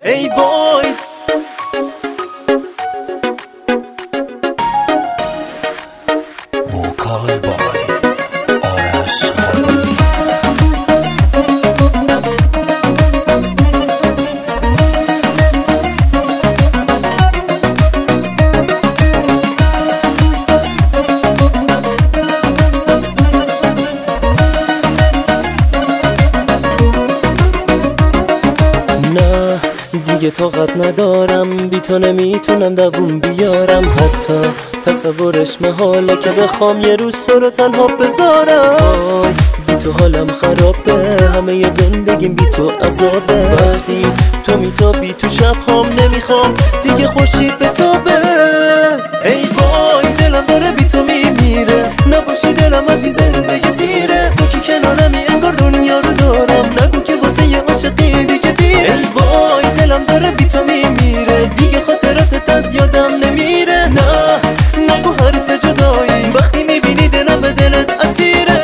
ای وای وکال بای آرش خانی. نه دیگه طاقت ندارم، بی تو نمیتونم دووم بیارم، حتی تصورش محاله که بخوام یه روز تو رو تنها بذارم. وای بی تو حالم خرابه، همه ی زندگیم بی تو عذابه. وقتی تو میتابی تو شب هم نمیخوام دیگه خورشید بتابه. ای وای دلم داره بی تو میمیره، نباشی دلم از این زندگی سیره. تو که کنارمی انگار دنیا رو دارم، نگو که واسه یه عاشقی دیگه دیره. ای وای دلم داره بی تو میمیره، دیگه خاطراتت از یادم نمیره. نه نگو حرف جدایی، وقتی میبینی دلم به دلت اسیره.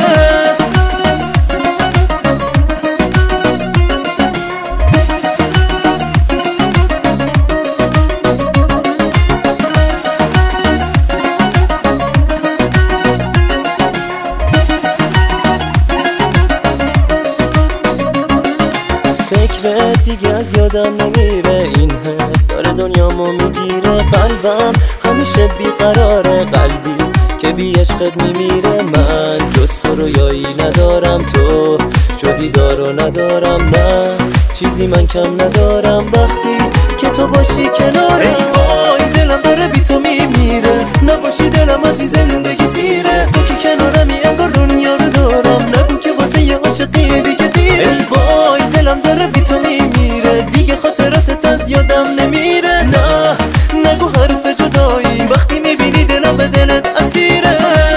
فکرت دیگه از یادم نمیره، این حس داره دنیامو میگیره. قلبم همیشه بیقراره، قلبی که بی عشقت میمیره. من جز تو رویایی ندارم، تو شدی دارو ندارم. نه چیزی من کم ندارم وقتی که تو باشی کنارم. ای وای دلم داره بی تو میمیره، نباشی دلم از این زندگی سیره. تو که کنارمی انگار دنیا رو دارم، نگو که واسه یه عاشقی دیگه دیره. ای وای دلم داره بی تو میمیره، دیگه خاطراتت از یادم نمیره. نه نگو حرف جدایی، وقتی میبینی دلم به دلت اسیره.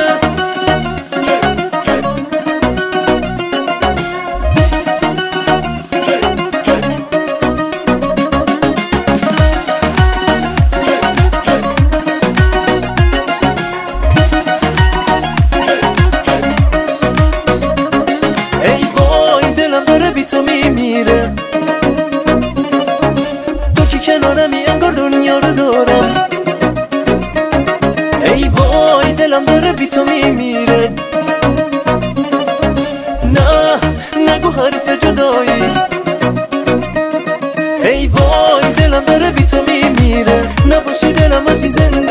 ای وای دلم داره بی تو میمیره، تو که کنارمی انگار دنیا رو دارم. ای وای دلم داره بی تو میمیره، نه نگو حرف جدایی. ای وای دلم داره بی تو میمیره، نباشی دلم از این زندگی